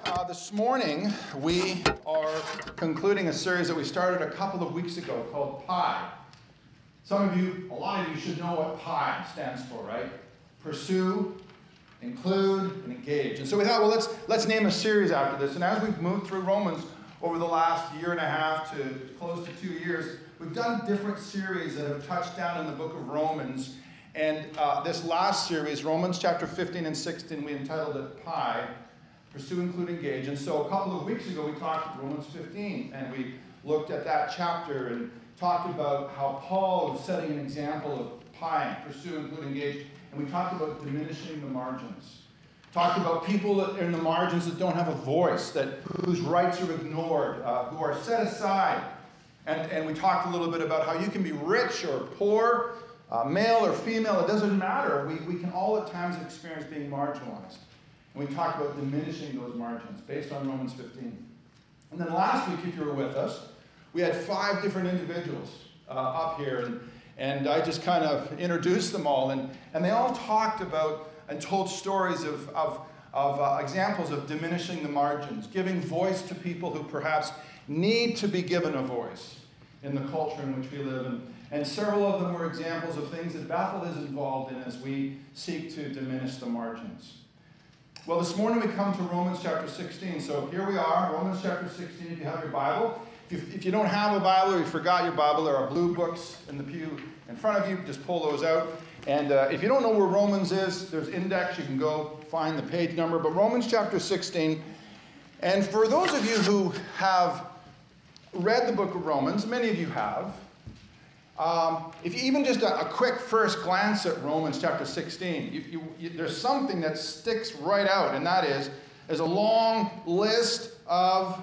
This morning we are concluding a series that we started a couple of weeks ago called PIE. Some of you, a lot of you should know what PIE stands for, right? Pursue, include, and engage. And so we thought, well, let's name a series after this. And as we've moved through Romans over the last year and a half to close to 2 years, we've done different series that have touched down in the book of Romans. And this last series, Romans chapter 15 and 16, we entitled it PIE, Pursue, Include, Engage. And so a couple of weeks ago, we talked Romans 15, and we looked at that chapter and talked about how Paul was setting an example of PIE, Pursue, Include, Engage. And we talked about diminishing the margins. Talked about people in the margins that don't have a voice, whose rights are ignored, who are set aside. And we talked a little bit about how you can be rich or poor, male or female, it doesn't matter. We can all at times experience being marginalized. And we talked about diminishing those margins based on Romans 15. And then last week, if you were with us, we had 5 different individuals up here. And I just kind of introduced them all. And they all talked about and told stories of examples of diminishing the margins, giving voice to people who perhaps need to be given a voice in the culture in which we live. And several of them were examples of things that Bethel is involved in as we seek to diminish the margins. Well, this morning we come to Romans chapter 16. So here we are, Romans chapter 16, if you have your Bible. If you don't have a Bible or you forgot your Bible, there are blue books in the pew in front of you. Just pull those out. And if you don't know where Romans is, there's index. You can go find the page number. But Romans chapter 16. And for those of you who have read the book of Romans, many of you have, if you even just a quick first glance at Romans chapter 16, there's something that sticks right out, and that is a long list of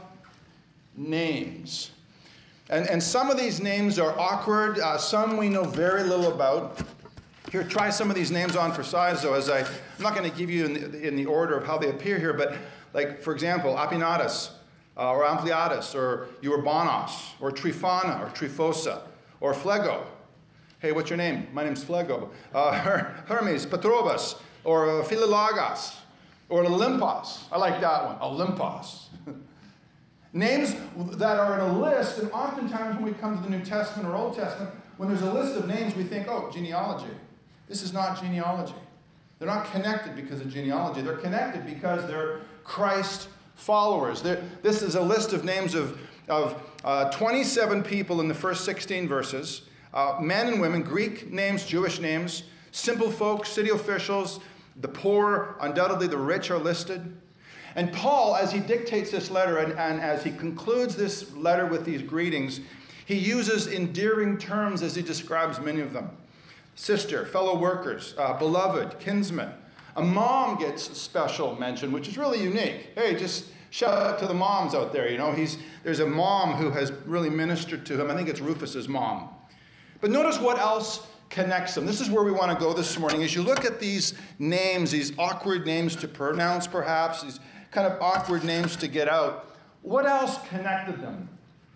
names. And some of these names are awkward. Some we know very little about. Here, try some of these names on for size, though, I'm not going to give you in the order of how they appear here, but like, for example, Apinatus, or Ampliatus, or Eurybanos, or Trifana, or Trifosa, or Phlegon. Hey, what's your name? My name's Phlegon. Hermes, Patrobas, or Philologus, or Olympos. I like that one, Olympos. Names that are in a list, and oftentimes when we come to the New Testament or Old Testament, when there's a list of names, we think, oh, genealogy. This is not genealogy. They're not connected because of genealogy. They're connected because they're Christ followers. This is a list of names of 27 people in the first 16 verses, men and women, Greek names, Jewish names, simple folks, city officials, the poor, undoubtedly the rich are listed. And Paul, as he dictates this letter and as he concludes this letter with these greetings, he uses endearing terms as he describes many of them. Sister, fellow workers, beloved, kinsman. A mom gets special mention, which is really unique. Hey, just shout out to the moms out there. There's a mom who has really ministered to him. I think it's Rufus's mom. But notice what else connects them. This is where we want to go this morning. As you look at these names, these awkward names to pronounce perhaps, these kind of awkward names to get out, what else connected them?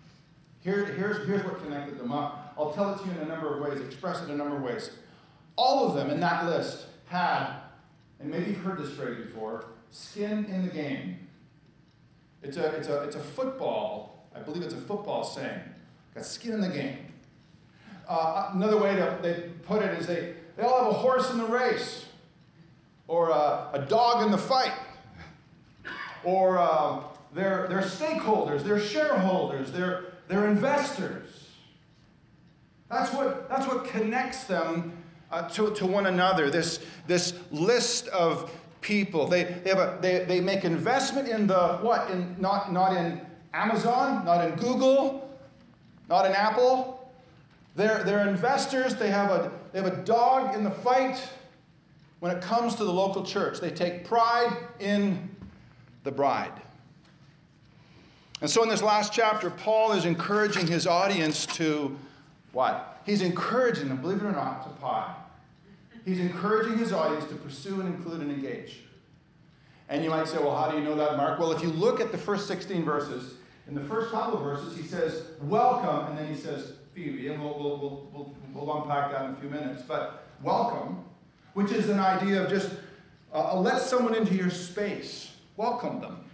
Here's what connected them up. I'll tell it to you in a number of ways, express it in a number of ways. All of them in that list had, and maybe you've heard this phrase before, skin in the game. It's a football, I believe it's a football saying. Got skin in the game. Another way they put it is they all have a horse in the race, or a dog in the fight, or they're stakeholders, they're shareholders, they're investors. That's what connects them to one another. This list of people. They make investment in the what? Not in Amazon, not in Google, not in Apple. They're investors. They have a dog in the fight when it comes to the local church. They take pride in the bride. And so in this last chapter, Paul is encouraging his audience to what? He's encouraging them, believe it or not, to PIE. He's encouraging his audience to pursue and include and engage. And you might say, well, how do you know that, Mark? Well, if you look at the first 16 verses, in the first couple of verses, he says, welcome, and then he says, Phoebe, and we'll unpack that in a few minutes. But welcome, which is an idea of just let someone into your space. Welcome them.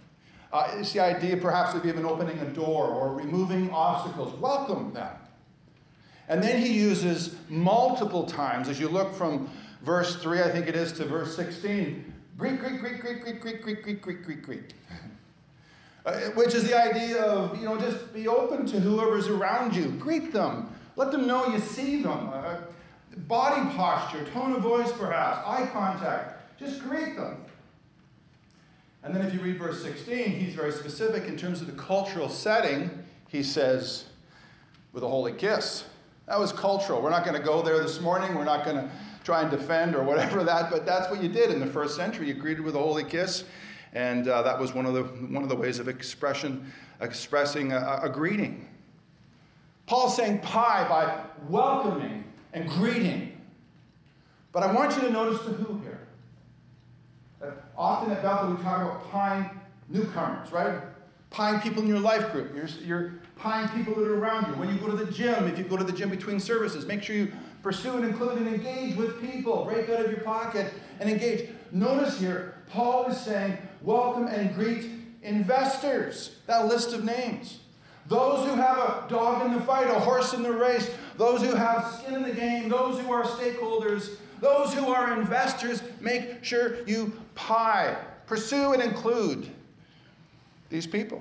It's the idea perhaps of even opening a door or removing obstacles. Welcome them. And then he uses multiple times, as you look from verse 3, I think it is, to verse 16, greet, greet, greet, greet, greet, greet, greet, greet, greet, greet, greet. Which is the idea of, just be open to whoever's around you. Greet them. Let them know you see them. Body posture, tone of voice perhaps, eye contact. Just greet them. And then if you read verse 16, he's very specific in terms of the cultural setting. He says, with a holy kiss. That was cultural. We're not going to go there this morning. We're not going to try and defend or whatever but that's what you did in the first century. You greeted with a holy kiss. And that was one of the ways of expressing a greeting. Paul's saying pi by welcoming and greeting. But I want you to notice the who here. Often at Bethel we talk about pieing newcomers, right? Pieing people in your life group. You're pieing people that are around you. When you go to the gym, if you go to the gym between services, make sure you pursue and include and engage with people. Break out of your pocket and engage. Notice here, Paul is saying, welcome and greet investors. That list of names. Those who have a dog in the fight, a horse in the race, those who have skin in the game, those who are stakeholders, those who are investors, make sure you pursue and include these people.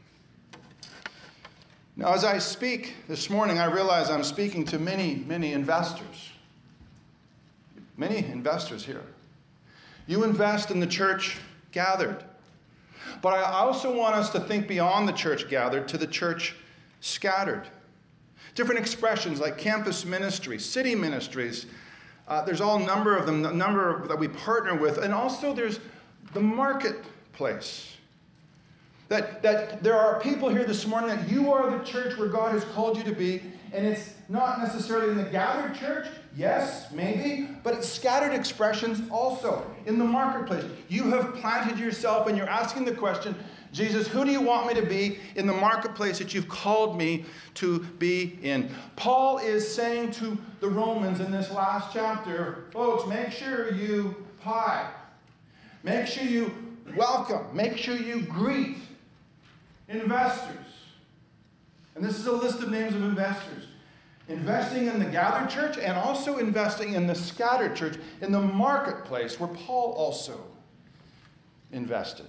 Now, as I speak this morning, I realize I'm speaking to many, many investors. Many investors here. You invest in the church gathered. But I also want us to think beyond the church gathered to the church scattered. Different expressions like campus ministry, city ministries. There's all a number of them, a number that we partner with. And also there's the marketplace. That there are people here this morning that you are the church where God has called you to be. And it's not necessarily in the gathered church. Yes, maybe. But it's scattered expressions also in the marketplace. You have planted yourself and you're asking the question, Jesus, who do you want me to be in the marketplace that you've called me to be in? Paul is saying to the Romans in this last chapter, folks, make sure you pie. Make sure you welcome. Make sure you greet investors. And this is a list of names of investors. Investing in the gathered church and also investing in the scattered church, in the marketplace where Paul also invested.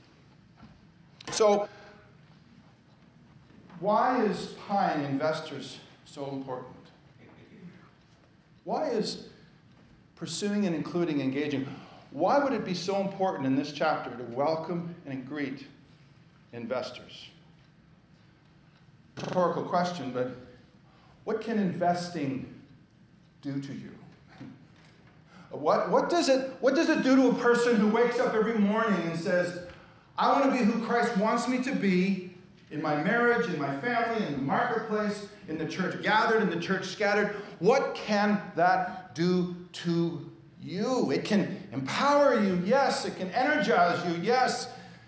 So, why is pieing investors so important? Why is pursuing and including engaging? Why would it be so important in this chapter to welcome and greet investors? Rhetorical question, but what can investing do to you? What does it do to a person who wakes up every morning and says, I want to be who Christ wants me to be in my marriage, in my family, in the marketplace, in the church gathered, in the church scattered? What can that do to you? It can empower you, yes. It can energize you, yes.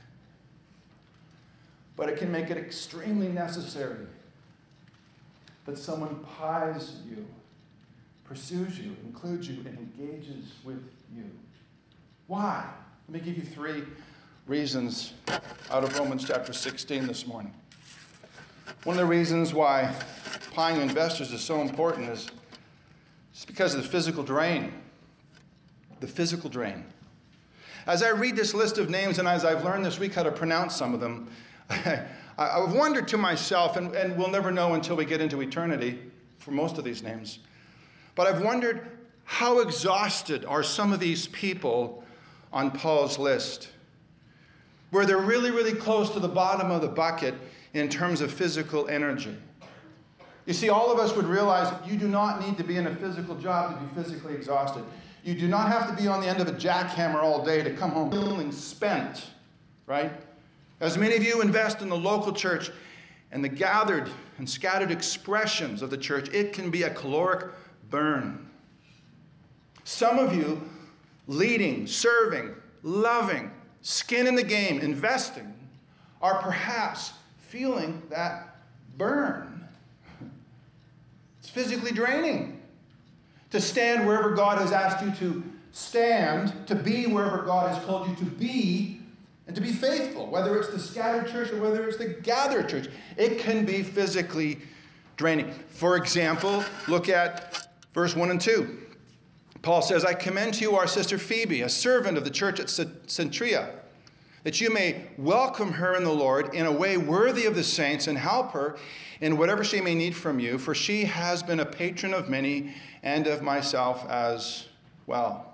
But it can make it extremely necessary that someone pies you, pursues you, includes you, and engages with you. Why? Let me give you 3 reasons out of Romans chapter 16 this morning. One of the reasons why pieing investors is so important is just because of the physical drain. The physical drain. As I read this list of names and as I've learned this week how to pronounce some of them, I've wondered to myself, and we'll never know until we get into eternity for most of these names, but I've wondered how exhausted are some of these people on Paul's list, where they're really, really close to the bottom of the bucket in terms of physical energy. You see, all of us would realize that you do not need to be in a physical job to be physically exhausted. You do not have to be on the end of a jackhammer all day to come home feeling spent, right? As many of you invest in the local church and the gathered and scattered expressions of the church, it can be a caloric burn. Some of you leading, serving, loving, skin in the game, investing, are perhaps feeling that burn. It's physically draining to stand wherever God has asked you to stand, to be wherever God has called you to be, And to be faithful, whether it's the scattered church or whether it's the gathered church, it can be physically draining. For example, look at verse 1 and 2. Paul says, I commend to you our sister Phoebe, a servant of the church at Cenchrea, that you may welcome her in the Lord in a way worthy of the saints and help her in whatever she may need from you, for she has been a patron of many and of myself as well.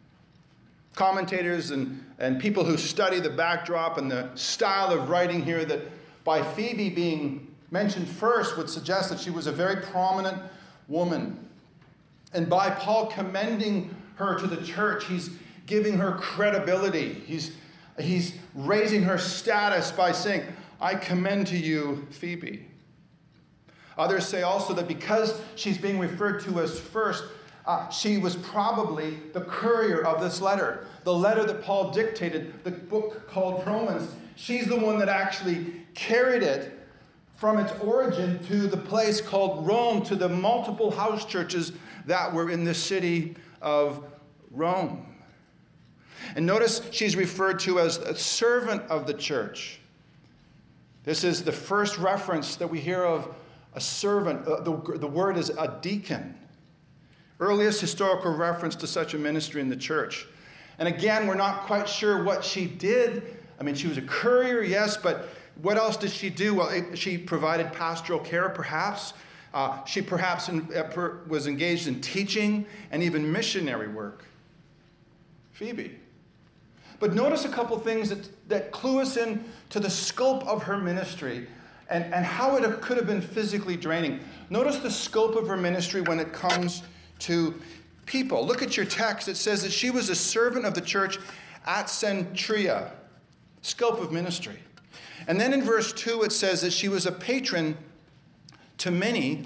Commentators and people who study the backdrop and the style of writing here, that by Phoebe being mentioned first would suggest that she was a very prominent woman. And by Paul commending her to the church, he's giving her credibility. He's raising her status by saying, I commend to you Phoebe. Others say also that because she's being referred to as first, she was probably the courier of this letter. The letter that Paul dictated, the book called Romans, she's the one that actually carried it from its origin to the place called Rome, to the multiple house churches that were in the city of Rome. And notice she's referred to as a servant of the church. This is the first reference that we hear of a servant. The word is a deacon. Earliest historical reference to such a ministry in the church. And again, we're not quite sure what she did. I mean, she was a courier, yes, but what else did she do? Well, she provided pastoral care, perhaps. She perhaps was engaged in teaching and even missionary work. Phoebe. But notice a couple things that clue us in to the scope of her ministry and how it could have been physically draining. Notice the scope of her ministry when it comes to people. Look at your text. It says that she was a servant of the church at Cenchrea. Scope of ministry. And then in verse 2 it says that she was a patron to many,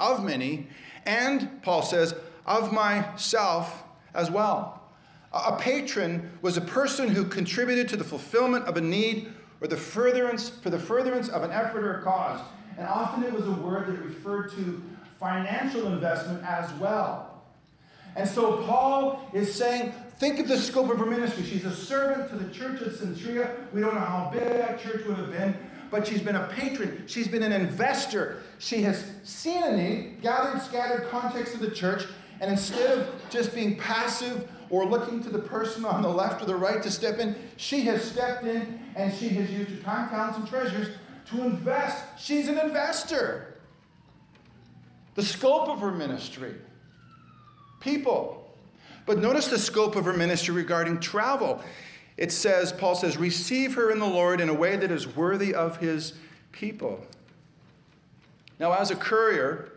and Paul says, of myself as well. A patron was a person who contributed to the fulfillment of a need or for the furtherance of an effort or a cause. And often it was a word that referred to financial investment as well. And so Paul is saying, think of the scope of her ministry. She's a servant to the church at Cenchrea. We don't know how big that church would have been, but she's been a patron. She's been an investor. She has seen a need, gathered, scattered context of the church, and instead of just being passive or looking to the person on the left or the right to step in, she has stepped in and she has used her time, talents, and treasures to invest. She's an investor. The scope of her ministry. People. But notice the scope of her ministry regarding travel. It says, Paul says, receive her in the Lord in a way that is worthy of his people. Now, as a courier,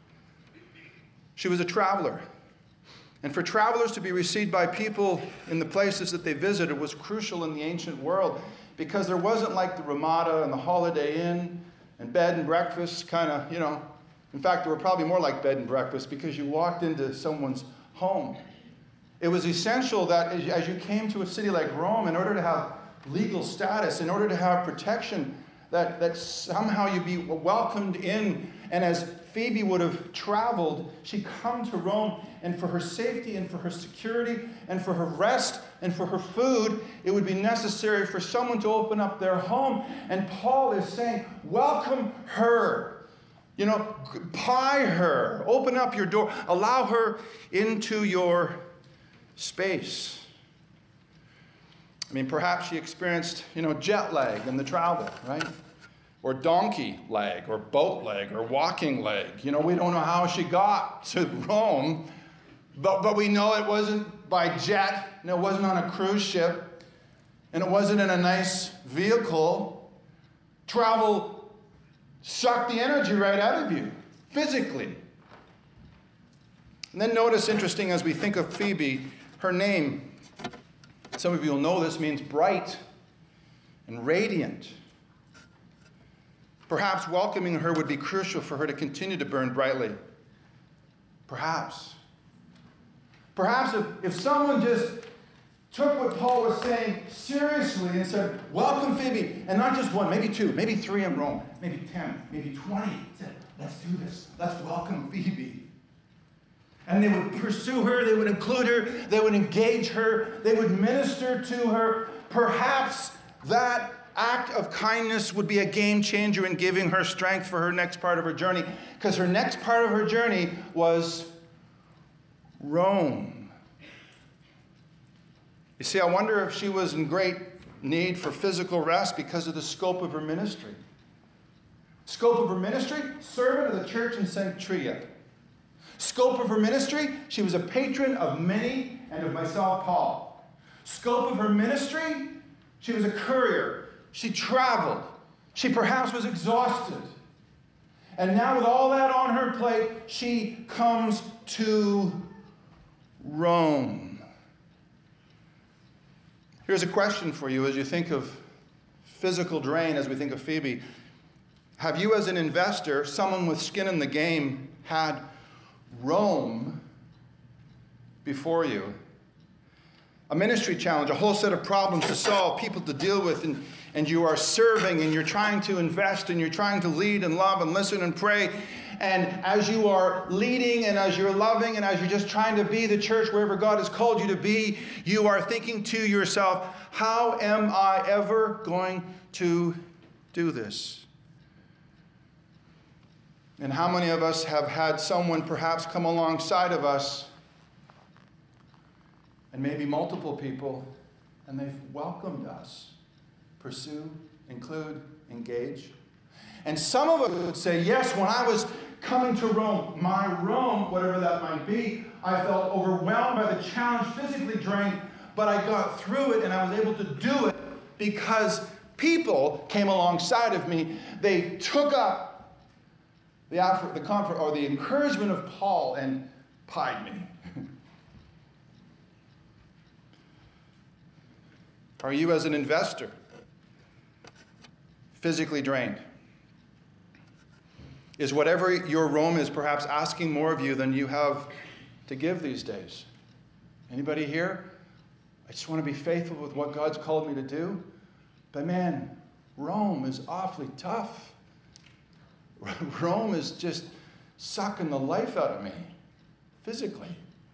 she was a traveler. And for travelers to be received by people in the places that they visited was crucial in the ancient world, because there wasn't like the Ramada and the Holiday Inn and bed and breakfast kind of, In fact, there were probably more like bed and breakfast, because you walked into someone's home. It was essential that as you came to a city like Rome, in order to have legal status, in order to have protection, that somehow you'd be welcomed in. And as Phoebe would have traveled, she'd come to Rome, and for her safety and for her security and for her rest and for her food, it would be necessary for someone to open up their home. And Paul is saying, welcome her. Buy her. Open up your door. Allow her into your space. I mean, perhaps she experienced, jet lag in the travel, right? Or donkey leg, or boat leg, or walking leg. We don't know how she got to Rome, but we know it wasn't by jet, and it wasn't on a cruise ship, and it wasn't in a nice vehicle. Travel sucked the energy right out of you, physically. And then notice, interesting, as we think of Phoebe, her name, some of you will know this, means bright and radiant. Perhaps welcoming her would be crucial for her to continue to burn brightly. Perhaps if someone just took what Paul was saying seriously and said, welcome Phoebe, and not just one, maybe two, maybe three in Rome, maybe 10, maybe 20, said, let's do this, let's welcome Phoebe. And they would pursue her, they would include her, they would engage her, they would minister to her. Perhaps That act of kindness would be a game changer in giving her strength for her next part of her journey, because her next part of her journey was Rome. You see, I wonder if she was in great need for physical rest because of the scope of her ministry. Scope of her ministry, servant of the church in Cenchrea. Scope of her ministry, she was a patron of many and of myself, Paul. Scope of her ministry, she was a courier. She traveled. She perhaps was exhausted. And now with all that on her plate, she comes to Rome. Here's a question for you as you think of physical drain, as we think of Phoebe. Have you, as an investor, someone with skin in the game, had Rome before you? A ministry challenge, a whole set of problems to solve, people to deal with, and you are serving, and you're trying to invest, and you're trying to lead and love and listen and pray. And as you are leading, and as you're loving, and as you're just trying to be the church wherever God has called you to be, you are thinking to yourself, how am I ever going to do this? And how many of us have had someone perhaps come alongside of us, and maybe multiple people, and they've welcomed us, pursue, include, engage. And some of us would say, yes, when I was coming to Rome, my Rome, whatever that might be, I felt overwhelmed by the challenge, physically drained, but I got through it and I was able to do it because people came alongside of me. They took up the comfort or the encouragement of Paul and pied me. Are you, as an investor, physically drained? Is whatever your Rome is perhaps asking more of you than you have to give these days? Anybody here? I just want to be faithful with what God's called me to do. But man, Rome is awfully tough. Rome is just sucking the life out of me, physically.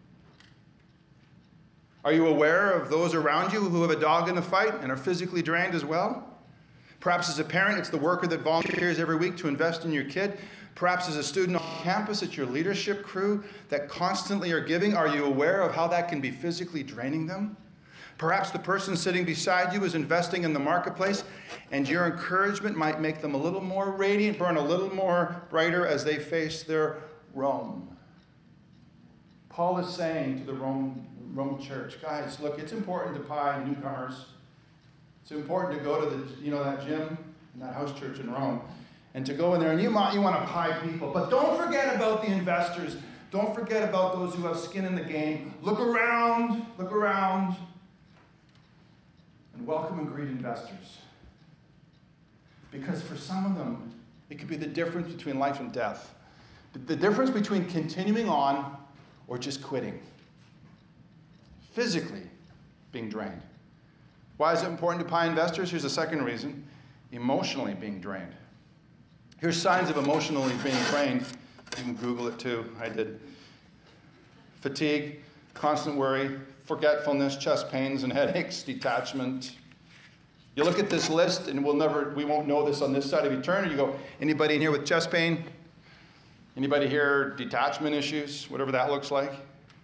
Are you aware of those around you who have a dog in the fight and are physically drained as well? Perhaps as a parent, it's the worker that volunteers every week to invest in your kid. Perhaps as a student on campus, it's your leadership crew that constantly are giving. Are you aware of how that can be physically draining them? Perhaps the person sitting beside you is investing in the marketplace, and your encouragement might make them a little more radiant, burn a little more brighter as they face their Rome. Paul is saying to the Rome church, guys, look, it's important to pie newcomers. It's important to go to that gym in that house church in Rome, and to go in there, and you want to pie people. But don't forget about the investors. Don't forget about those who have skin in the game. Look around, and welcome and greet investors. Because for some of them, it could be the difference between life and death. The difference between continuing on or just quitting. Physically being drained. Why is it important to pie investors? Here's the second reason. Emotionally being drained. Here's signs of emotionally being drained. You can Google it too. I did. Fatigue, constant worry, forgetfulness, chest pains and headaches, detachment. You look at this list, and we won't know this on this side of eternity. You go, anybody in here with chest pain? Anybody here detachment issues, whatever that looks like?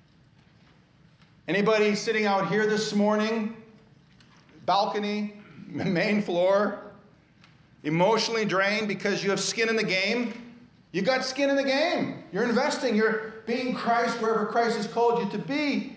Anybody sitting out here this morning, balcony, main floor, emotionally drained because you have skin in the game? You got skin in the game. You're investing. You're being Christ wherever Christ has called you to be.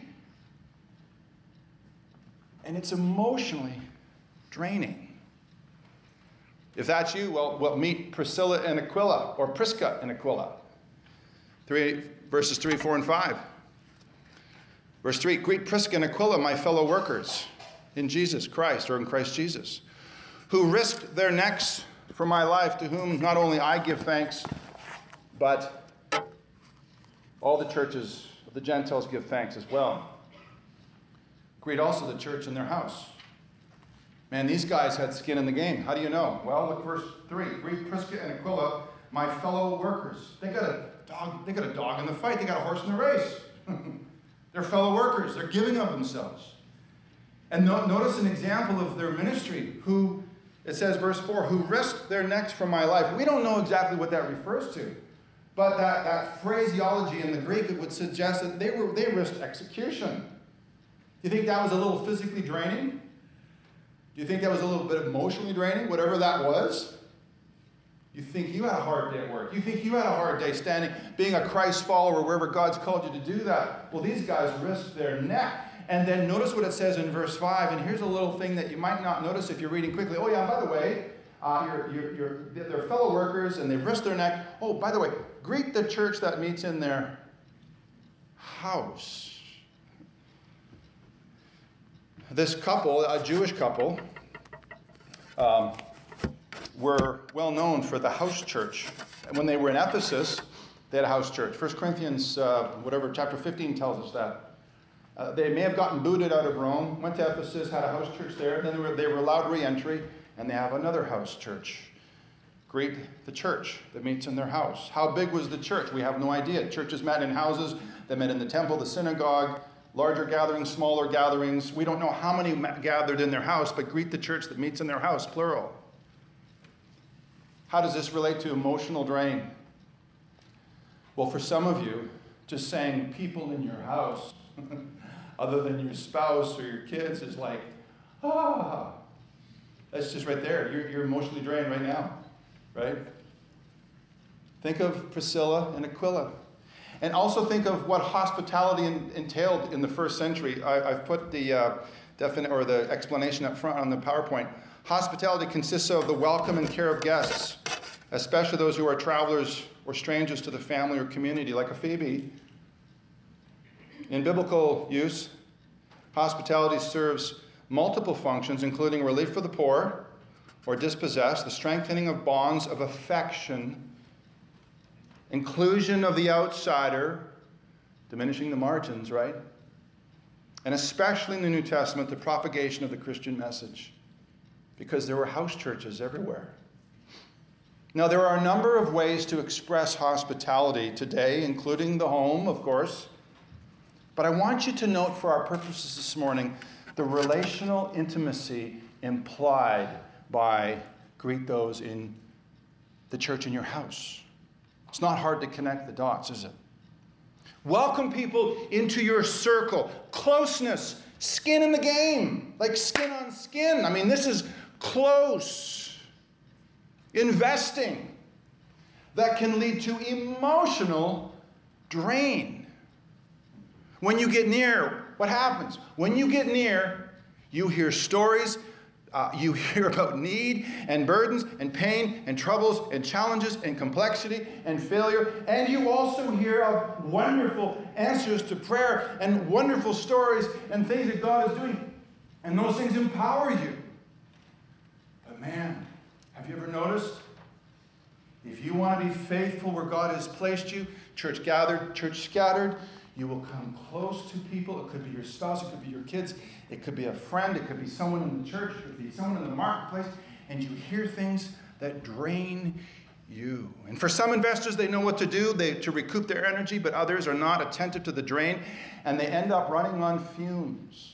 And it's emotionally draining. If that's you, well, meet Priscilla and Aquila, or Prisca and Aquila. Verses 3, 4, and 5. Verse 3, greet Prisca and Aquila, my fellow workers in Jesus Christ, or in Christ Jesus, who risked their necks for my life, to whom not only I give thanks, but all the churches of the Gentiles give thanks as well. Greet also the church in their house. Man, these guys had skin in the game. How do you know? Well, look verse 3. Greet Prisca and Aquila, my fellow workers. They got a dog in the fight. They got a horse in the race. They're fellow workers. They're giving of themselves. And notice an example of their ministry, who, it says, verse 4, who risked their necks for my life. We don't know exactly what that refers to. But that phraseology in the Greek, it would suggest that they risked execution. Do you think that was a little physically draining? Do you think that was a little bit emotionally draining, whatever that was? You think you had a hard day at work. You think you had a hard day standing, being a Christ follower, wherever God's called you to do that. Well, these guys risked their neck. And then notice what it says in verse 5. And here's a little thing that you might not notice if you're reading quickly. Oh, yeah, by the way, they're fellow workers and they've risked their neck. Oh, by the way, greet the church that meets in their house. This couple, a Jewish couple, were well known for the house church. And when they were in Ephesus, they had a house church. 1 Corinthians, chapter 15 tells us that. They may have gotten booted out of Rome, went to Ephesus, had a house church there, then they were allowed re-entry, and they have another house church. Greet the church that meets in their house. How big was the church? We have no idea. Churches met in houses. They met in the temple, the synagogue, larger gatherings, smaller gatherings. We don't know how many gathered in their house, but greet the church that meets in their house, plural. How does this relate to emotional drain? Well, for some of you, just saying people in your house, other than your spouse or your kids, is like, that's just right there. You're emotionally drained right now, right? Think of Priscilla and Aquila. And also think of what hospitality entailed in the first century. I've put the the explanation up front on the PowerPoint. Hospitality consists of the welcome and care of guests, especially those who are travelers or strangers to the family or community, like a Phoebe. In biblical use, hospitality serves multiple functions, including relief for the poor or dispossessed, the strengthening of bonds of affection, inclusion of the outsider, diminishing the margins, right? And especially in the New Testament, the propagation of the Christian message, because there were house churches everywhere. Now, there are a number of ways to express hospitality today, including the home, of course. But I want you to note for our purposes this morning the relational intimacy implied by greet those in the church in your house. It's not hard to connect the dots, is it? Welcome people into your circle. Closeness, skin in the game, like skin on skin. I mean, this is close. Investing that can lead to emotional drain. When you get near, what happens? When you get near, you hear stories. You hear about need and burdens and pain and troubles and challenges and complexity and failure. And you also hear of wonderful answers to prayer and wonderful stories and things that God is doing. And those things empower you. But man, have you ever noticed? If you want to be faithful where God has placed you, church gathered, church scattered, you will come close to people. It could be your spouse, it could be your kids, it could be a friend, it could be someone in the church, it could be someone in the marketplace, and you hear things that drain you. And for some investors, they know what to do to recoup their energy, but others are not attentive to the drain, and they end up running on fumes.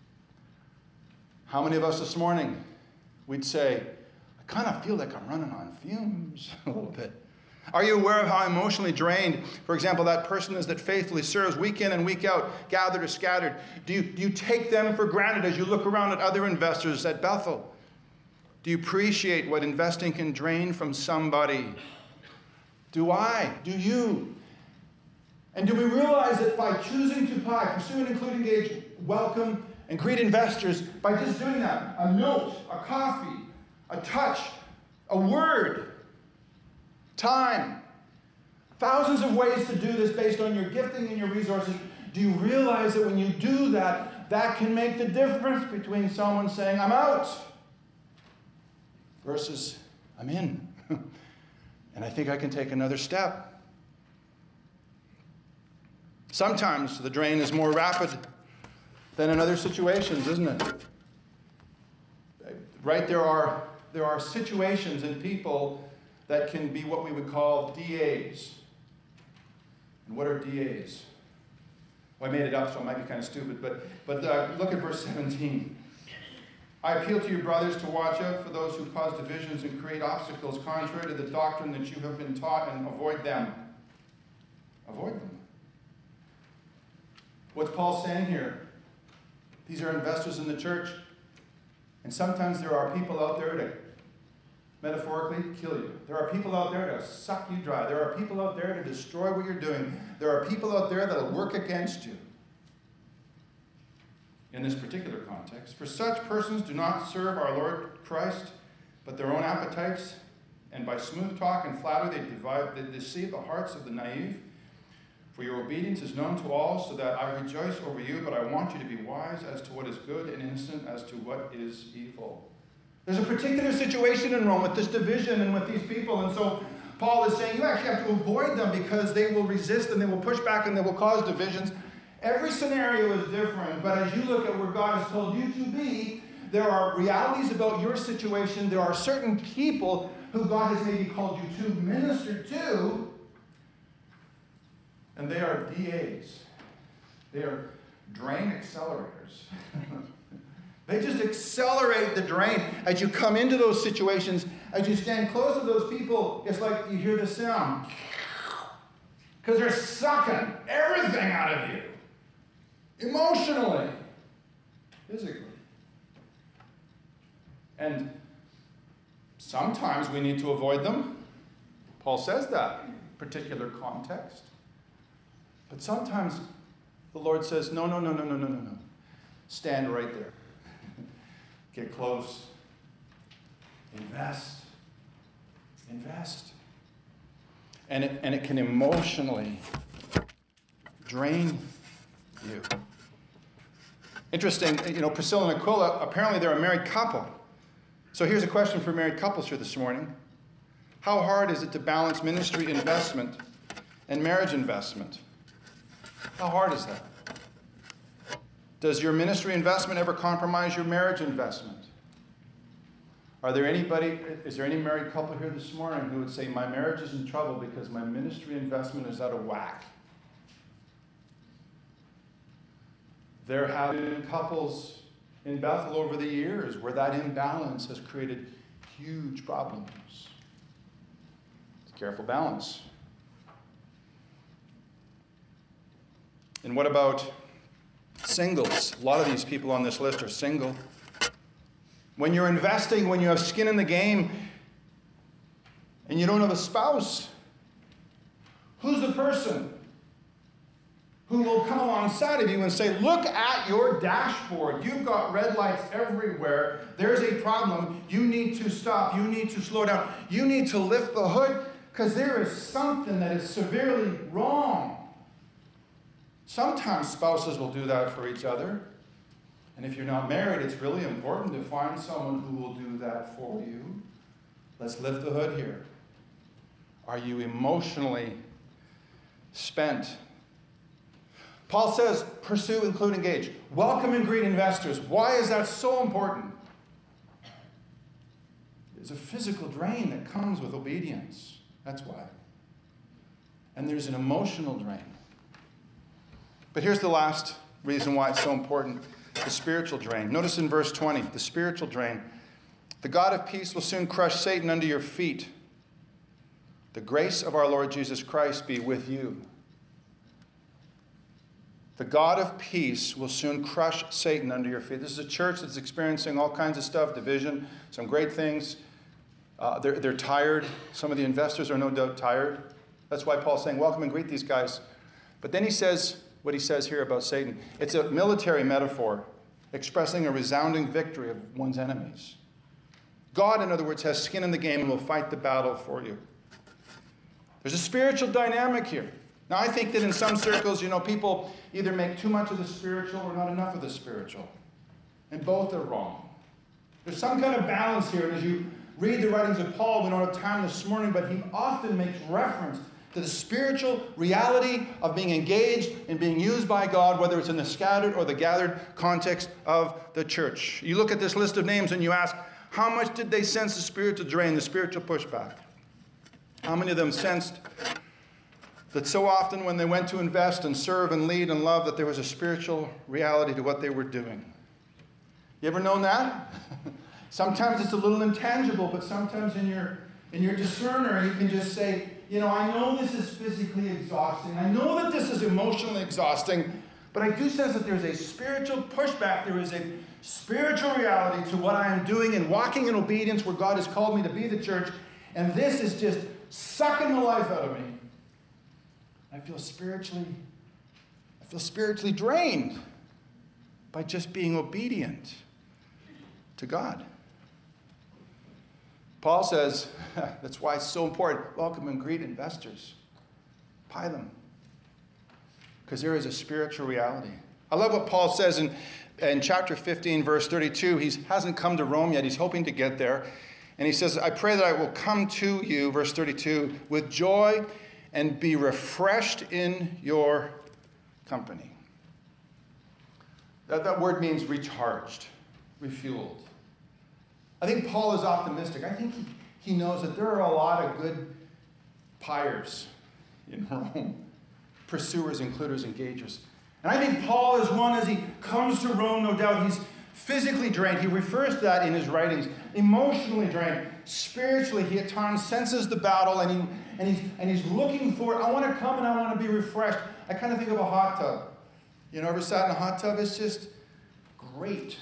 How many of us this morning, we'd say, I kind of feel like I'm running on fumes a little bit. Are you aware of how emotionally drained, for example, that person is that faithfully serves week in and week out, gathered or scattered? Do you take them for granted as you look around at other investors at Bethel? Do you appreciate what investing can drain from somebody? Do I? Do you? And do we realize that by choosing to pursue and include, engage, welcome, and greet investors, by just doing that, a note, a coffee, a touch, a word, time, thousands of ways to do this based on your gifting and your resources. Do you realize that when you do that, that can make the difference between someone saying, I'm out, versus I'm in. And I think I can take another step. Sometimes the drain is more rapid than in other situations, isn't it? Right? There are situations and people that can be what we would call DAs. And what are DAs? Well, I made it up, so it might be kind of stupid, but look at verse 17. I appeal to you, brothers, to watch out for those who cause divisions and create obstacles contrary to the doctrine that you have been taught, and avoid them. Avoid them. What's Paul saying here? These are investors in the church. And sometimes there are people out there to, metaphorically, kill you. There are people out there to suck you dry. There are people out there to destroy what you're doing. There are people out there that will work against you. In this particular context, for such persons do not serve our Lord Christ, but their own appetites, and by smooth talk and flattery they deceive the hearts of the naive. For your obedience is known to all, so that I rejoice over you, but I want you to be wise as to what is good and innocent as to what is evil. There's a particular situation in Rome with this division and with these people, and so Paul is saying you actually have to avoid them because they will resist and they will push back and they will cause divisions. Every scenario is different, but as you look at where God has told you to be, there are realities about your situation. There are certain people who God has maybe called you to minister to, and they are DAs. They are drain accelerators. They just accelerate the drain. As you come into those situations, as you stand close to those people, it's like you hear the sound. Because they're sucking everything out of you. Emotionally, physically. And sometimes we need to avoid them. Paul says that in particular context. But sometimes the Lord says, no. Stand right there. Get close. Invest. And it can emotionally drain you. Interesting, Priscilla and Aquila, apparently they're a married couple. So here's a question for married couples here this morning. How hard is it to balance ministry investment and marriage investment? How hard is that? Does your ministry investment ever compromise your marriage investment? Is there any married couple here this morning who would say, my marriage is in trouble because my ministry investment is out of whack? There have been couples in Bethel over the years where that imbalance has created huge problems. It's a careful balance. And what about singles? A lot of these people on this list are single. When you're investing, when you have skin in the game, and you don't have a spouse, who's the person who will come alongside of you and say, look at your dashboard. You've got red lights everywhere. There's a problem. You need to stop. You need to slow down. You need to lift the hood because there is something that is severely wrong. Sometimes spouses will do that for each other. And if you're not married, it's really important to find someone who will do that for you. Let's lift the hood here. Are you emotionally spent? Paul says, pursue, include, engage. Welcome and greet investors. Why is that so important? There's a physical drain that comes with obedience. That's why. And there's an emotional drain. But here's the last reason why it's so important. The spiritual drain. Notice in verse 20, the spiritual drain. The God of peace will soon crush Satan under your feet. The grace of our Lord Jesus Christ be with you. The God of peace will soon crush Satan under your feet. This is a church that's experiencing all kinds of stuff, division, some great things. They're tired. Some of the investors are no doubt tired. That's why Paul's saying, welcome and greet these guys. But then he says what he says here about Satan. It's a military metaphor expressing a resounding victory of one's enemies. God, in other words, has skin in the game and will fight the battle for you. There's a spiritual dynamic here. Now, I think that in some circles, people either make too much of the spiritual or not enough of the spiritual. And both are wrong. There's some kind of balance here. And as you read the writings of Paul, we don't have time this morning, but he often makes reference to the spiritual reality of being engaged and being used by God, whether it's in the scattered or the gathered context of the church. You look at this list of names and you ask, how much did they sense the spiritual drain, the spiritual pushback? How many of them sensed that so often when they went to invest and serve and lead and love, that there was a spiritual reality to what they were doing? You ever known that? Sometimes it's a little intangible, but sometimes in your discerner, you can just say, I know this is physically exhausting. I know that this is emotionally exhausting, but I do sense that there's a spiritual pushback. There is a spiritual reality to what I am doing and walking in obedience where God has called me to be the church. And this is just sucking the life out of me. I feel spiritually drained by just being obedient to God. Paul says, that's why it's so important. Welcome and greet investors. Buy them. Because there is a spiritual reality. I love what Paul says in chapter 15, verse 32. He hasn't come to Rome yet. He's hoping to get there. And he says, I pray that I will come to you, verse 32, with joy and be refreshed in your company. That word means recharged, refueled. I think Paul is optimistic. I think he knows that there are a lot of good piers in Rome. Pursuers, includers, engagers. And I think Paul is one, as he comes to Rome, no doubt, he's physically drained. He refers to that in his writings. Emotionally drained. Spiritually, he at times senses the battle, and he's looking for it. I want to come and I want to be refreshed. I kind of think of a hot tub. Ever sat in a hot tub? It's just great.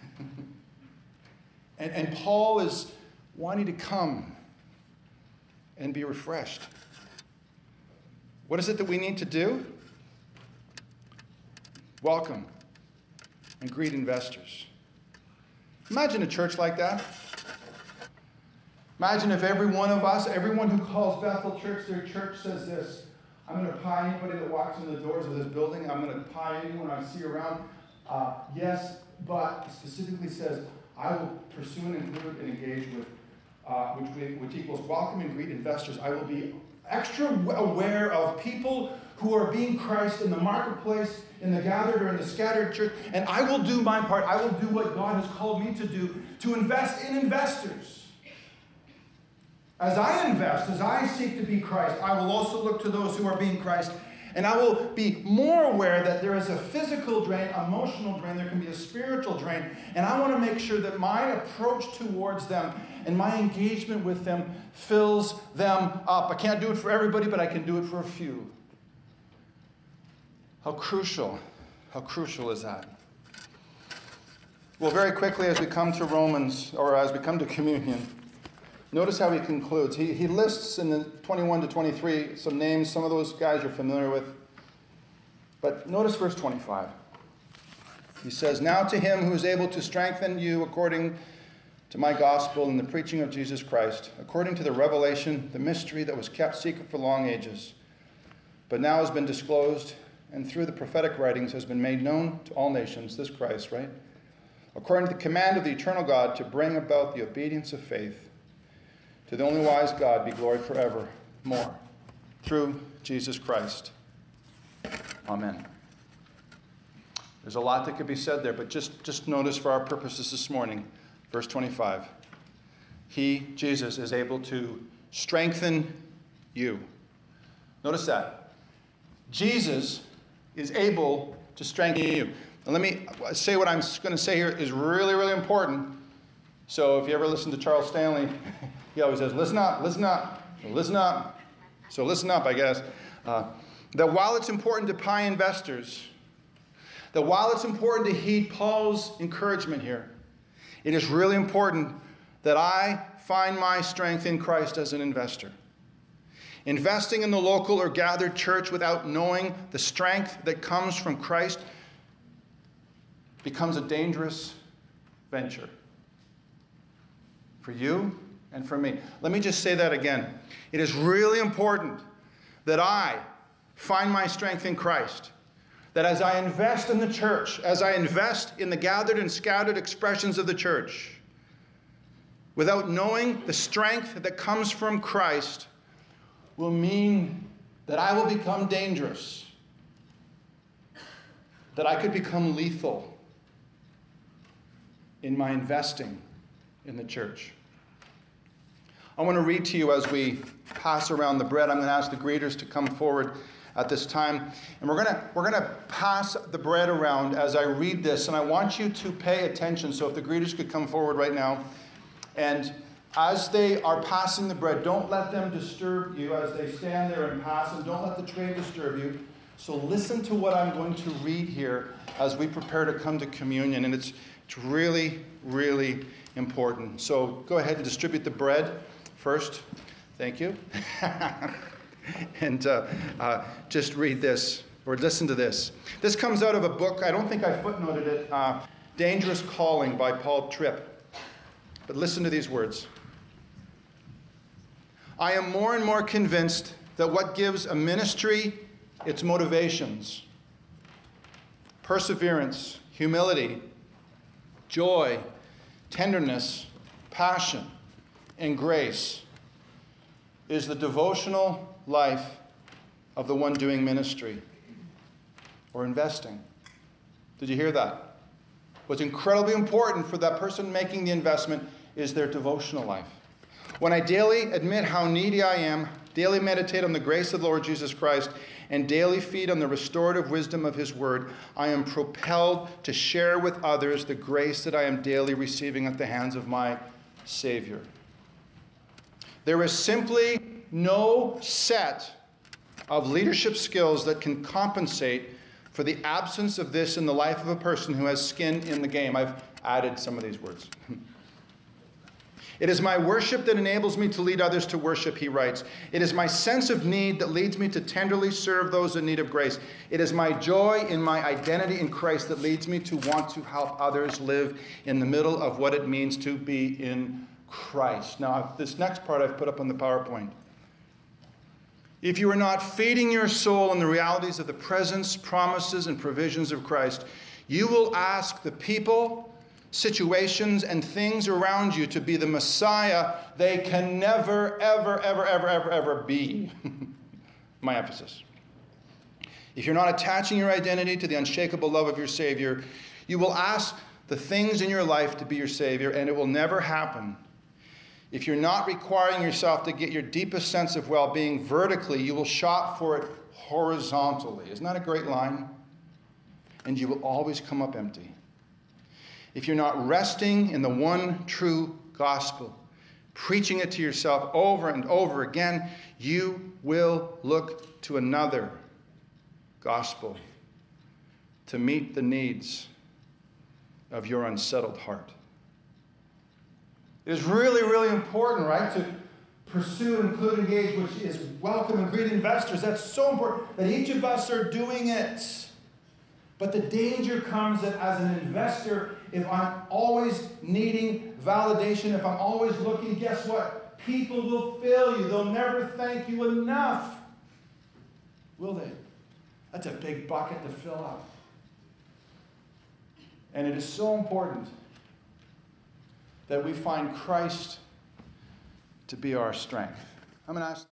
And Paul is wanting to come and be refreshed. What is it that we need to do? Welcome and greet investors. Imagine a church like that. Imagine if every one of us, everyone who calls Bethel Church their church says this: I'm going to pie anybody that walks in the doors of this building. I'm going to pie anyone I see around. Yes, but it specifically says, I will pursue and include and engage with, which equals welcome and greet investors. I will be extra aware of people who are being Christ in the marketplace, in the gathered or in the scattered church, and I will do my part. I will do what God has called me to do, to invest in investors. As I invest, as I seek to be Christ, I will also look to those who are being Christ, and I will be more aware that there is a physical drain, emotional drain, there can be a spiritual drain, and I want to make sure that my approach towards them and my engagement with them fills them up. I can't do it for everybody, but I can do it for a few. How crucial is that? Well, very quickly as we come to Romans, or as we come to communion, notice how he concludes. He lists in the 21 to 23 some names. Some of those guys you're familiar with. But notice verse 25. He says, now to him who is able to strengthen you according to my gospel and the preaching of Jesus Christ, according to the revelation, the mystery that was kept secret for long ages, but now has been disclosed, and through the prophetic writings has been made known to all nations, this Christ, right? According to the command of the eternal God, to bring about the obedience of faith. To the only wise God be glory forevermore, through Jesus Christ. Amen. There's a lot that could be said there, but just notice for our purposes this morning, verse 25. He, Jesus, is able to strengthen you. Notice that. Jesus is able to strengthen you. And let me say what I'm going to say here is really, really important. So if you ever listen to Charles Stanley, he always says, listen up, listen up, listen up. So listen up, I guess. That while it's important to pie investors, that while it's important to heed Paul's encouragement here, it is really important that I find my strength in Christ as an investor. Investing in the local or gathered church without knowing the strength that comes from Christ becomes a dangerous venture for you and for me. Let me just say that again. It is really important that I find my strength in Christ. That as I invest in the church, as I invest in the gathered and scattered expressions of the church, without knowing the strength that comes from Christ, will mean that I will become dangerous. That I could become lethal in my investing in the church. I want to read to you as we pass around the bread. I'm going to ask the greeters to come forward. at this time. And we're gonna pass the bread around as I read this, and I want you to pay attention. So if the greeters could come forward right now. And as they are passing the bread, don't let them disturb you as they stand there and pass, and don't let the tray disturb you. So listen to what I'm going to read here as we prepare to come to communion. And it's really, really important. So go ahead and distribute the bread first. Thank you. And just read this, or listen to this. This comes out of a book, I don't think I footnoted it, Dangerous Calling by Paul Tripp. But listen to these words. I am more and more convinced that what gives a ministry its motivations, perseverance, humility, joy, tenderness, passion, and grace is the devotional life of the one doing ministry or investing. Did you hear that? What's incredibly important for that person making the investment is their devotional life. When I daily admit how needy I am, daily meditate on the grace of the Lord Jesus Christ, and daily feed on the restorative wisdom of His Word, I am propelled to share with others the grace that I am daily receiving at the hands of my Savior. There is simply no set of leadership skills that can compensate for the absence of this in the life of a person who has skin in the game. I've added some of these words. It is my worship that enables me to lead others to worship, he writes. It is my sense of need that leads me to tenderly serve those in need of grace. It is my joy in my identity in Christ that leads me to want to help others live in the middle of what it means to be in Christ. Now, this next part I've put up on the PowerPoint. If you are not feeding your soul on the realities of the presence, promises, and provisions of Christ, you will ask the people, situations, and things around you to be the Messiah they can never, ever, ever, ever, ever, ever be. My emphasis. If you're not attaching your identity to the unshakable love of your Savior, you will ask the things in your life to be your Savior, and it will never happen. If you're not requiring yourself to get your deepest sense of well-being vertically, you will shop for it horizontally. Isn't that a great line? And you will always come up empty. If you're not resting in the one true gospel, preaching it to yourself over and over again, you will look to another gospel to meet the needs of your unsettled heart. It is really, really important, right, to pursue, include, engage, which is welcome and greet investors. That's so important that each of us are doing it. But the danger comes that as an investor, if I'm always needing validation, if I'm always looking, guess what? People will fail you. They'll never thank you enough. Will they? That's a big bucket to fill up. And it is so important that we find Christ to be our strength. I'm going to ask